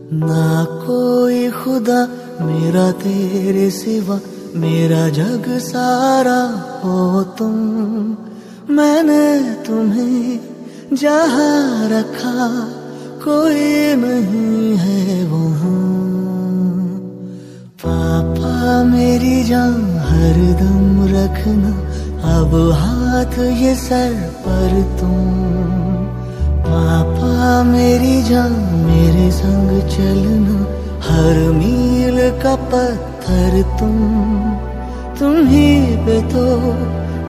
ना कोई खुदा मेरा तेरे सिवा, मेरा जग सारा हो तुम। मैंने तुम्हें जहाँ रखा कोई नहीं है वहाँ। पापा मेरी जान हरदम रखना, अब हाथ ये सर पर तुम। पापा मेरी जान मेरे संग चलना, हर मील का पत्थर तुम ही पे तो